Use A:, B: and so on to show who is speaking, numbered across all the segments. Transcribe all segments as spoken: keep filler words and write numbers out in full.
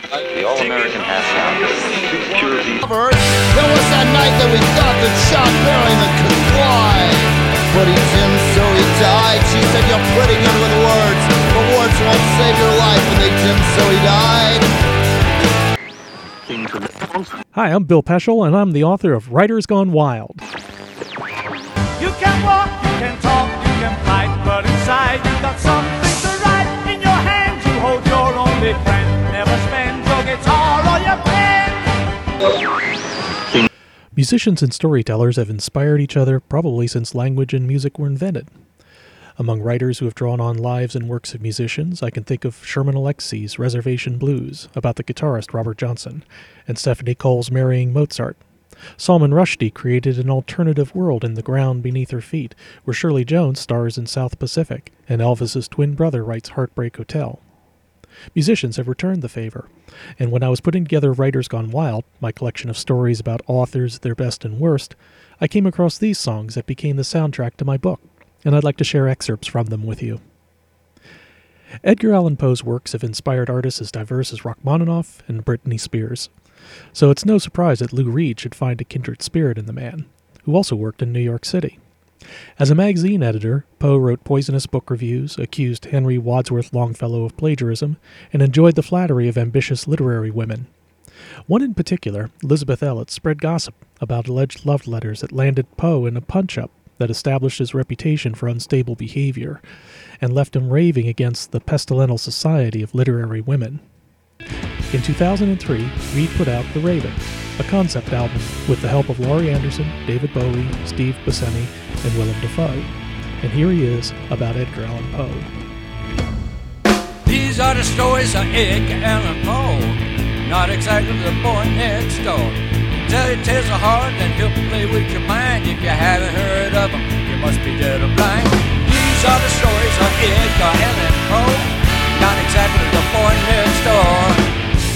A: The All-American Happy Hour. Pure people.
B: There was that night that we thought that Sean Berryman could fly. But he didn't, so he died. She said, you're pretty good with words, but words won't save your life. And they didn't, so he died.
C: Hi, I'm Bill Peschel, and I'm the author of Writers Gone Wild.
D: You can walk, you can talk, you can fight, but inside you got something to write. In your hand you hold your only friend. Never spend your guitar or your pen.
C: Musicians and storytellers have inspired each other probably since language and music were invented. Among writers who have drawn on lives and works of musicians, I can think of Sherman Alexie's Reservation Blues, about the guitarist Robert Johnson, and Stephanie Cole's Marrying Mozart. Salman Rushdie created an alternative world in The Ground Beneath Her Feet, where Shirley Jones stars in South Pacific, and Elvis's twin brother writes Heartbreak Hotel. Musicians have returned the favor, and when I was putting together Writers Gone Wild, my collection of stories about authors, their best and worst, I came across these songs that became the soundtrack to my book, and I'd like to share excerpts from them with you. Edgar Allan Poe's works have inspired artists as diverse as Rachmaninoff and Britney Spears, so it's no surprise that Lou Reed should find a kindred spirit in the man, who also worked in New York City. As a magazine editor, Poe wrote poisonous book reviews, accused Henry Wadsworth Longfellow of plagiarism, and enjoyed the flattery of ambitious literary women. One in particular, Elizabeth Elliot, spread gossip about alleged love letters that landed Poe in a punch-up that established his reputation for unstable behavior, and left him raving against the pestilential society of literary women. In two thousand three, Reed put out The Raven, a concept album with the help of Laurie Anderson, David Bowie, Steve Buscemi, and Willem Dafoe. And here he is about Edgar Allan Poe.
E: These are the stories of Edgar Allan Poe, not exactly the boy next door. Tell you tales of heart and he'll play with your mind. If you haven't heard of him, you must be dead or blind. These are the stories of Edgar Allan Poe, not exactly the boy next door.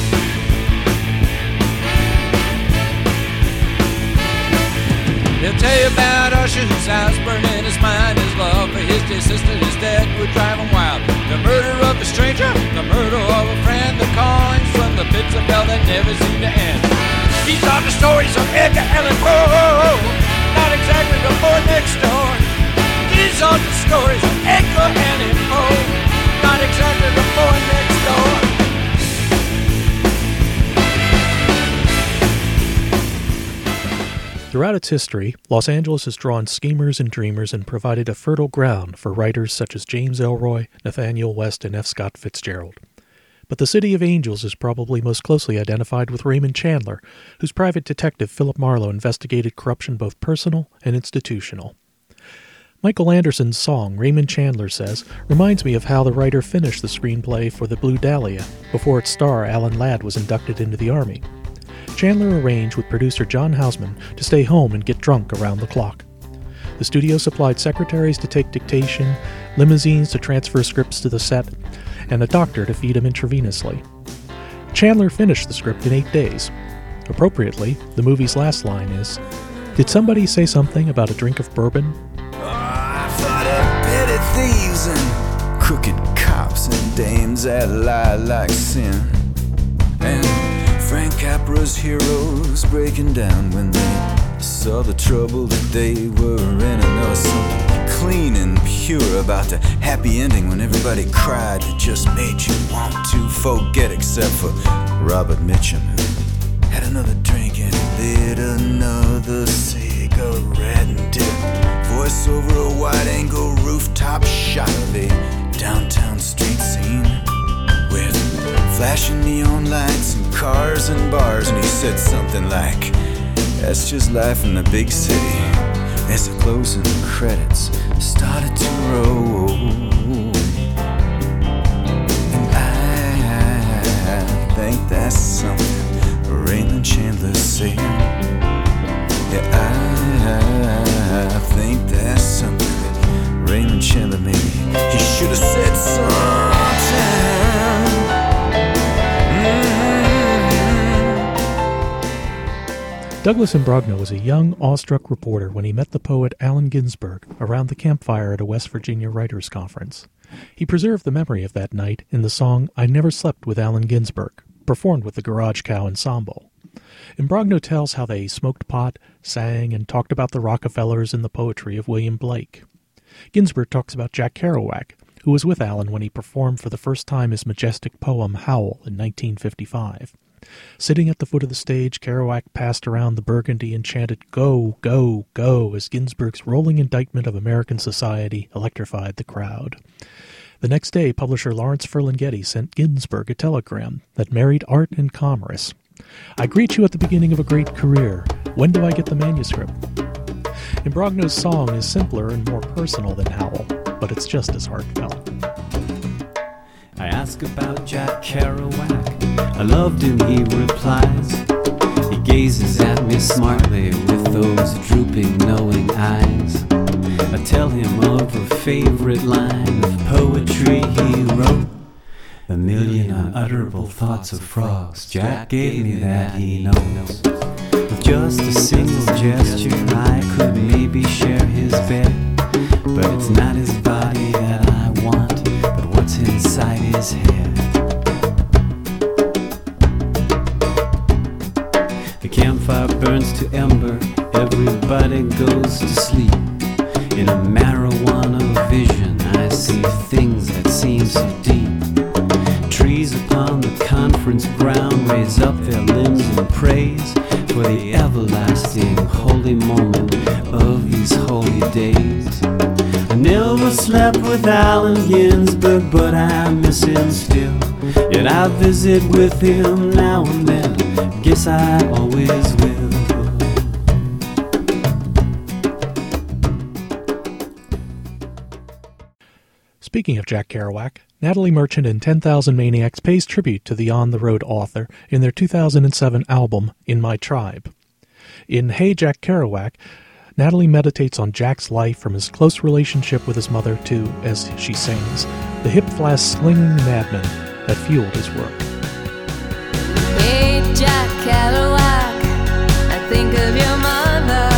E: He'll tell you about Usher, whose eyes burned in his mind. His love for his dear sister, his dad would drive him wild. The murder of a stranger, the murder of a friend, the callings from the pits of hell that never seem to end. These are the stories of Edgar Allan Poe, not exactly the boy next door. These are the stories of Edgar Allan Poe, not exactly the boy next door.
C: Throughout its history, Los Angeles has drawn schemers and dreamers and provided a fertile ground for writers such as James Ellroy, Nathaniel West, and F. Scott Fitzgerald. But the City of Angels is probably most closely identified with Raymond Chandler, whose private detective Philip Marlowe investigated corruption both personal and institutional. Michael Anderson's song, Raymond Chandler Says, reminds me of how the writer finished the screenplay for The Blue Dahlia before its star Alan Ladd was inducted into the Army. Chandler arranged with producer John Houseman to stay home and get drunk around the clock. The studio supplied secretaries to take dictation, limousines to transfer scripts to the set, and a doctor to feed him intravenously. Chandler finished the script in eight days. Appropriately, the movie's last line is, "Did somebody say something about a drink of bourbon?"
F: Oh, I thought of petty thieves and crooked cops and dames that lie like sin. And Frank Capra's heroes breaking down when they saw the trouble that they were in. And there was something clean and pure about the happy ending when everybody cried. It just made you want to forget, except for Robert Mitchum, who had another drink and lit another cigarette and did a voice over a wide-angle rooftop shot of a downtown street scene with flashing neon lights and cars and bars, and he said something like, "That's just life in the big city," as the closing credits started to roll. And I think that's something Raymond Chandler said. Yeah, I think that's something that Raymond Chandler maybe he should have said sometime.
C: Douglas Imbrogno was a young, awestruck reporter when he met the poet Allen Ginsberg around the campfire at a West Virginia writers' conference. He preserved the memory of that night in the song I Never Slept with Allen Ginsberg. performed with the Garage Cow Ensemble. Imbrogno tells how they smoked pot, sang, and talked about the Rockefellers and the poetry of William Blake. Ginsberg talks about Jack Kerouac, who was with Allen when he performed for the first time his majestic poem Howl in nineteen fifty-five. Sitting at the foot of the stage, Kerouac passed around the Burgundy and chanted, "Go, go, go," as Ginsberg's rolling indictment of American society electrified the crowd. The next day, publisher Lawrence Ferlinghetti sent Ginsberg a telegram that married art and commerce. "I greet you at the beginning of a great career. When do I get the manuscript?" Imbrogno's song is simpler and more personal than Howl, but it's just as heartfelt.
G: I ask about Jack Kerouac. I loved him, he replies. He gazes at me smartly with those drooping, knowing eyes. I tell him of a favorite line of poetry he wrote. A million unutterable thoughts of frogs. Jack gave me that, he knows. With just a single gesture, I could maybe share his bed. But it's not his body that I want, but what's inside his head. The campfire burns to ember, everybody goes to sleep. In a marijuana vision, I see things that seem so deep. Trees upon the conference ground raise up their limbs in praise for the everlasting holy moment of these holy days. I never slept with Allen Ginsberg, but I miss him still. Yet I visit with him now and then, guess I always will.
C: Speaking of Jack Kerouac, Natalie Merchant and ten thousand Maniacs pays tribute to the On the Road author in their two thousand seven album, In My Tribe. In Hey Jack Kerouac, Natalie meditates on Jack's life from his close relationship with his mother to, as she sings, the hip-flask-slinging madman that fueled his work.
H: Hey Jack Kerouac, I think of your mother,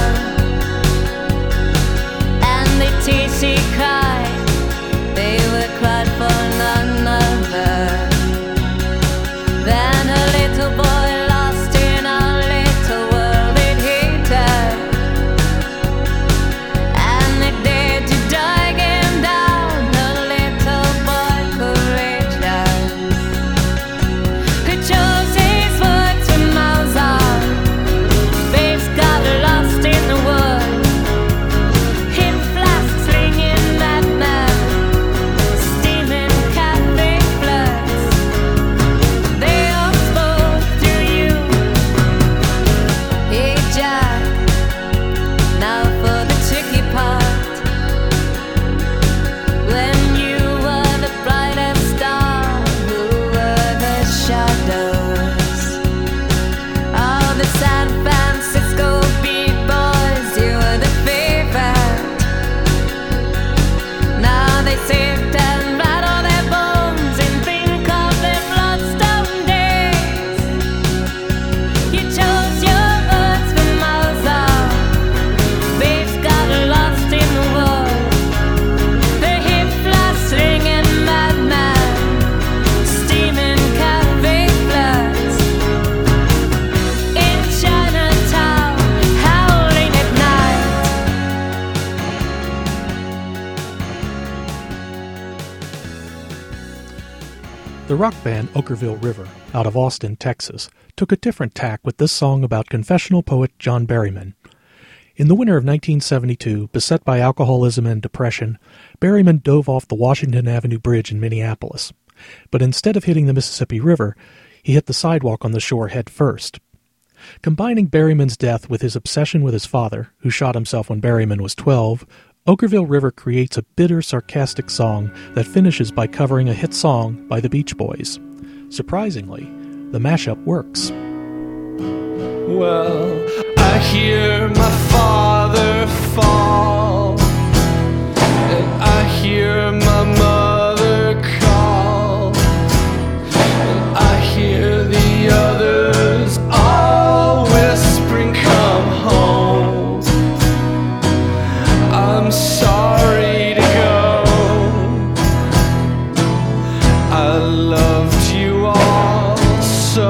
H: and the tears she cried, they were cried for none other than a little boy lost in a little world it hated. And the day to drag him down, a little boy courageous, who chose his words from Mozart. Face got lost in the woods, hip flask slinging madman.
C: The rock band Okkervil River, out of Austin, Texas, took a different tack with this song about confessional poet John Berryman. In the winter of nineteen seventy-two, beset by alcoholism and depression, Berryman dove off the Washington Avenue Bridge in Minneapolis. But instead of hitting the Mississippi River, he hit the sidewalk on the shore head first. Combining Berryman's death with his obsession with his father, who shot himself when Berryman was twelve, Okkervil River creates a bitter, sarcastic song that finishes by covering a hit song by the Beach Boys. Surprisingly, the mashup works.
I: Well, I hear my father fall, and I hear my mother call, and I hear the others all whispering, "Come home." I'm sorry to go. I loved you all so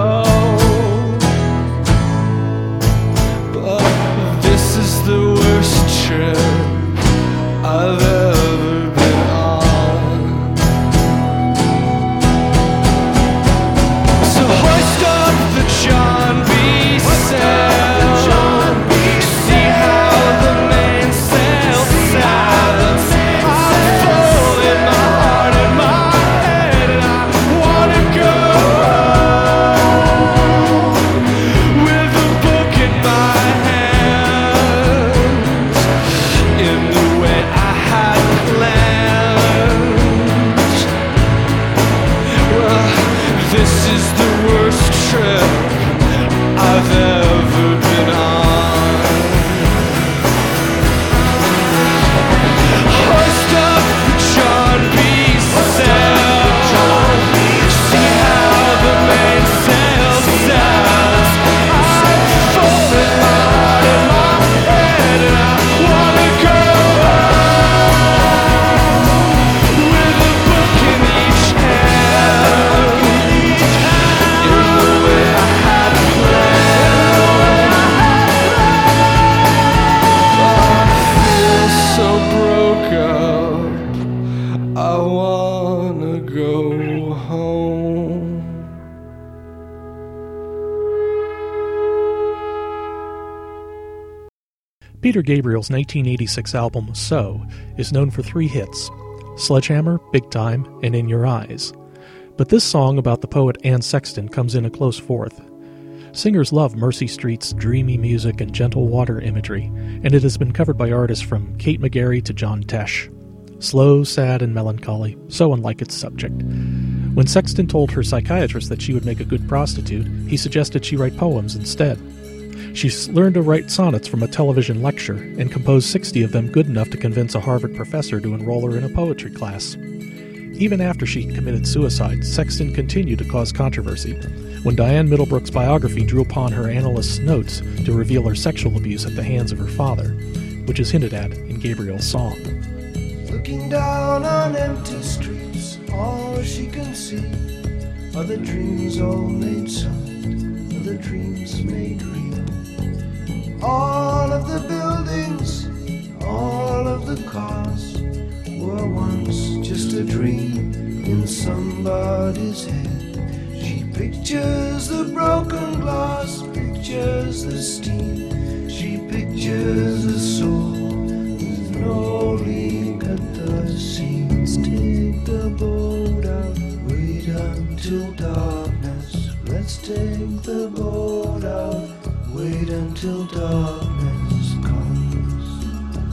C: Peter Gabriel's nineteen eighty-six album, So, is known for three hits, Sledgehammer, Big Time, and In Your Eyes. But this song about the poet Anne Sexton comes in a close fourth. Singers love Mercy Street's dreamy music and gentle water imagery, and it has been covered by artists from Kate McGarry to John Tesh. Slow, sad, and melancholy, so unlike its subject. When Sexton told her psychiatrist that she would make a good prostitute, he suggested she write poems instead. She learned to write sonnets from a television lecture and composed sixty of them good enough to convince a Harvard professor to enroll her in a poetry class. Even after she committed suicide, Sexton continued to cause controversy. When Diane Middlebrook's biography drew upon her analyst's notes to reveal her sexual abuse at the hands of her father, which is hinted at in Gabriel's song.
J: Looking down on empty streets, all she can see are the dreams all made solid, are the dreams made real. All of the buildings, all of the cars were once just a dream in somebody's head. She pictures the broken glass, pictures the steam. She pictures a soul with no leak at the seams. Take the boat out, wait until darkness. Let's take the boat out, wait until darkness comes.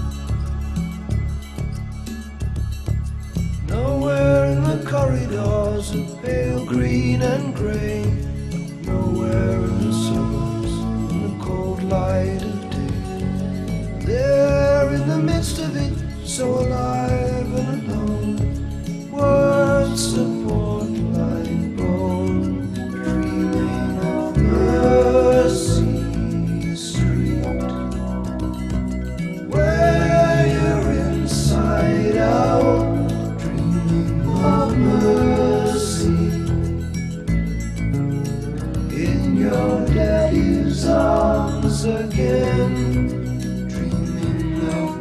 J: Nowhere in the corridors of pale green and grey, nowhere in the suburbs in the cold light of day. There in the midst of it, so alive and alone, words support like bone, dreaming of mercy. Where you're inside out, dreaming of mercy. In your daddy's arms again, dreaming of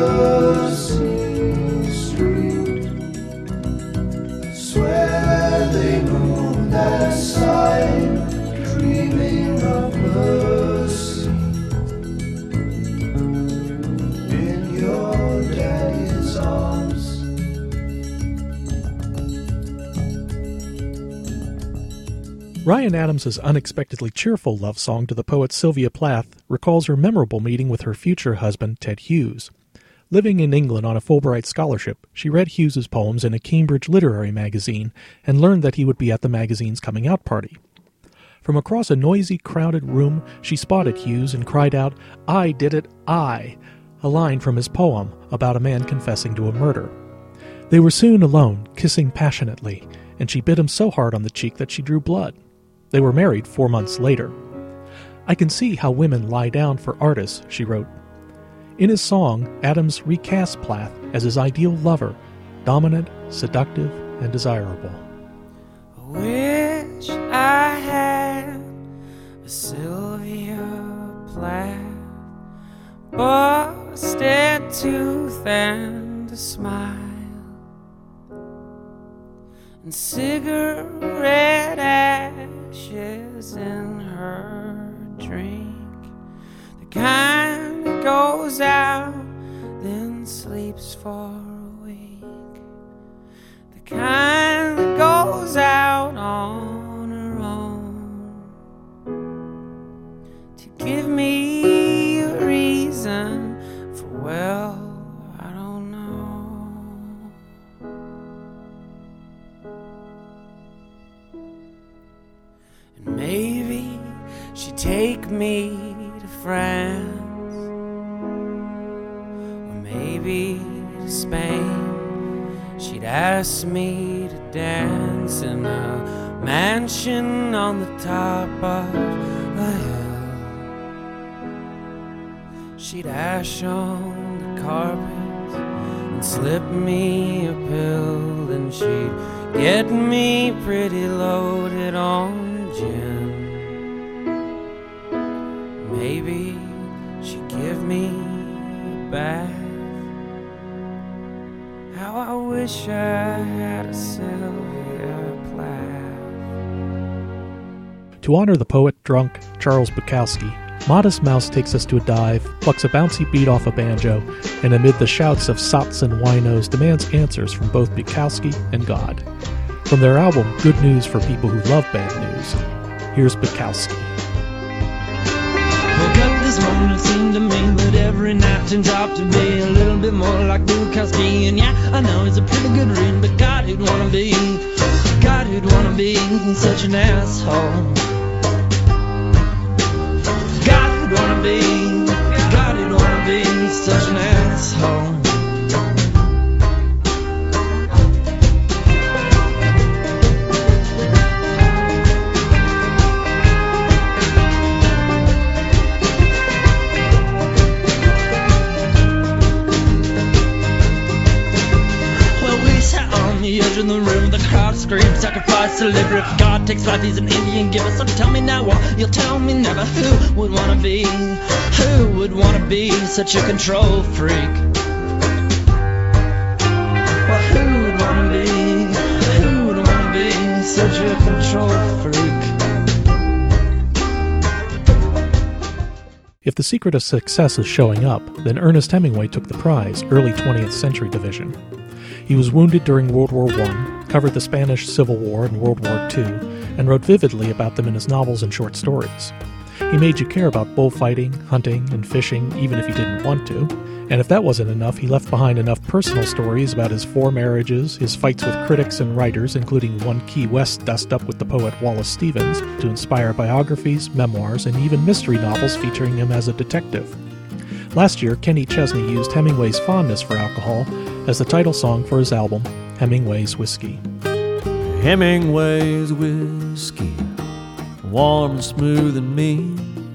J: Mercy Street. Swear they moved that side, dreaming of mercy. Daddy's arms.
C: Ryan Adams' unexpectedly cheerful love song to the poet Sylvia Plath recalls her memorable meeting with her future husband, Ted Hughes. Living in England on a Fulbright scholarship, she read Hughes's poems in a Cambridge literary magazine and learned that he would be at the magazine's coming-out party. From across a noisy, crowded room, she spotted Hughes and cried out, "I did it, I!" a line from his poem about a man confessing to a murder. They were soon alone, kissing passionately, and she bit him so hard on the cheek that she drew blood. They were married four months later. "I can see how women lie down for artists," she wrote. In his song, Adams recasts Plath as his ideal lover, dominant, seductive, and desirable.
K: I wish I had a Sylvia Plath, busted tooth and a smile, and cigarette ashes in her drink, the kind that goes out then sleeps for a week, the kind that goes out on her own, to give me a reason for, well, I don't know. And maybe she'd take me to France, or maybe to Spain. She'd ask me to dance in a mansion on the top of a hill. She'd ash on the carpet and slip me a pill, and she'd get me pretty loaded on gin. Maybe she'd give me a bath. How I wish I had a Sylvia Plath.
C: To honor the poet drunk Charles Bukowski, Modest Mouse takes us to a dive, plucks a bouncy beat off a banjo, and amid the shouts of sots and winos demands answers from both Bukowski and God. From their album Good News for People Who Love Bad News, here's Bukowski.
L: Woke up this morning, it seemed to me that every night turns out to be a little bit more like Bukowski. And yeah, I know it's a pretty good read, but God, who'd wanna be, God, who'd wanna be such an asshole. God, who'd wanna be, God, who'd wanna be such an asshole. The edge of the room, the crowd screams, sacrifice, deliver. If God takes life, he's an Indian giver. So tell me now what you'll tell me never. Who would wanna be, who would wanna be such a control freak? Well, who would wanna be, who would wanna be such a control freak?
C: If the secret of success is showing up, then Ernest Hemingway took the prize, early twentieth century division. He was wounded during World War One, covered the Spanish Civil War and World War Two, and wrote vividly about them in his novels and short stories. He made you care about bullfighting, hunting, and fishing, even if you didn't want to. And if that wasn't enough, he left behind enough personal stories about his four marriages, his fights with critics and writers, including one Key West dust-up with the poet Wallace Stevens, to inspire biographies, memoirs, and even mystery novels featuring him as a detective. Last year, Kenny Chesney used Hemingway's fondness for alcohol as the title song for his album, Hemingway's Whiskey.
M: Hemingway's whiskey, warm and smooth and mean.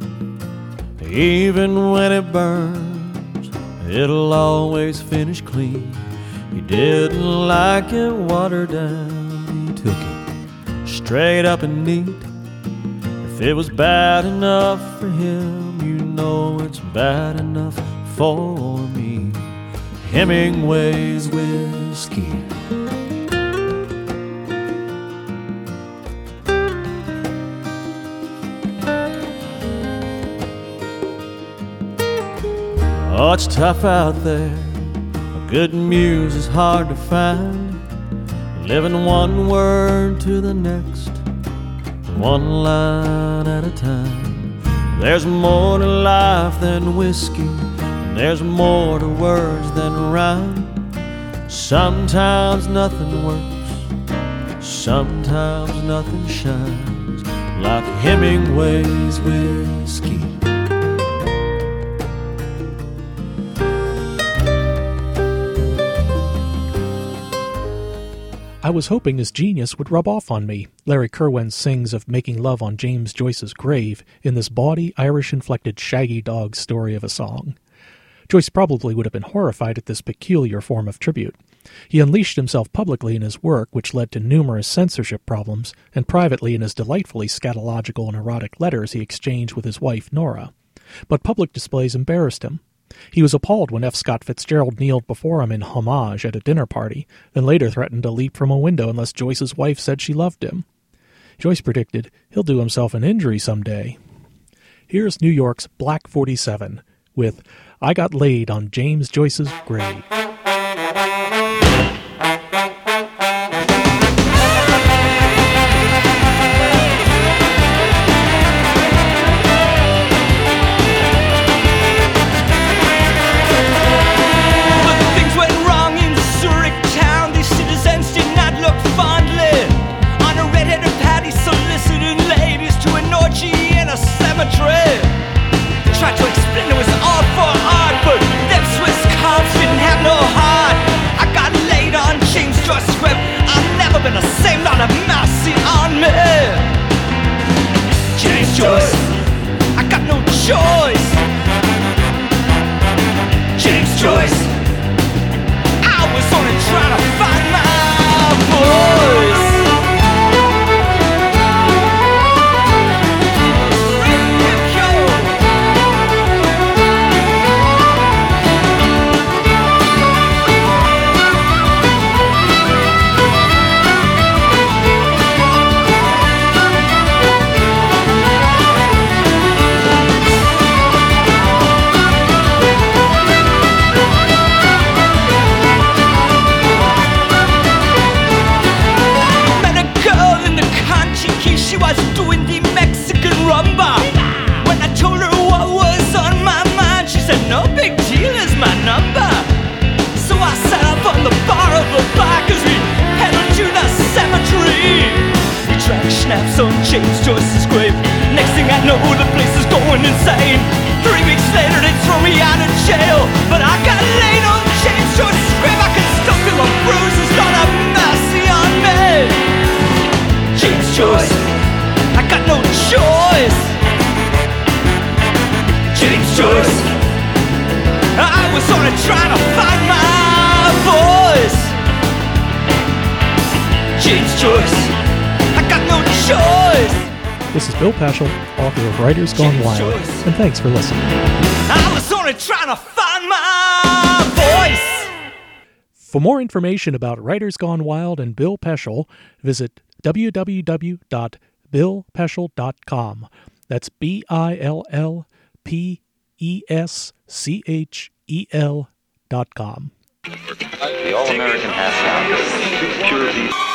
M: Even when it burns, it'll always finish clean. He didn't like it watered down, he took it straight up and neat. If it was bad enough for him, you know it's bad enough for me. Hemingway's whiskey. Oh, it's tough out there. Good muse is hard to find. Living one word to the next, one line at a time. There's more to life than whiskey. There's more to words than rhyme. Sometimes nothing works, sometimes nothing shines like Hemingway's whiskey.
C: I was hoping his genius would rub off on me, Larry Kirwan sings of making love on James Joyce's grave in this bawdy, Irish-inflected shaggy dog story of a song. Joyce probably would have been horrified at this peculiar form of tribute. He unleashed himself publicly in his work, which led to numerous censorship problems, and privately in his delightfully scatological and erotic letters he exchanged with his wife, Nora. But public displays embarrassed him. He was appalled when F. Scott Fitzgerald kneeled before him in homage at a dinner party, then later threatened to leap from a window unless Joyce's wife said she loved him. Joyce predicted he'll do himself an injury someday. Here's New York's Black forty-seven with I Got Laid on James Joyce's Grave.
D: Tried to explain it was all for art, but them Swiss cops didn't have no heart. I got laid on James Joyce's grave. I've never been the same, not a mouse seen on me. James Joyce, I got no choice. James Joyce, I was only trying to find my voice.
N: When I told her what was on my mind, she said, no big deal is my number. So I sat up on the bar of the bike as we headed to the cemetery. We drank schnapps on James Joyce's grave. Next thing I know, the place is going insane. Three weeks later, they throw me out of jail, but I got laid on James Joyce's grave. I can still feel the bruises. God have mercy on me. James Joyce, I got no choice. James Joyce, I was only trying to find my voice. James Joyce, I got no choice.
C: This is Bill Paschal, author of Writers Gone Wild, and thanks for listening.
N: I was only trying to find my voice.
C: For more information about Writers Gone Wild and Bill Peschel, visit w w w dot bill peschel dot com. That's B I L L P E S C H E L dot com.
A: The All-American Half Pounder. Pure beef.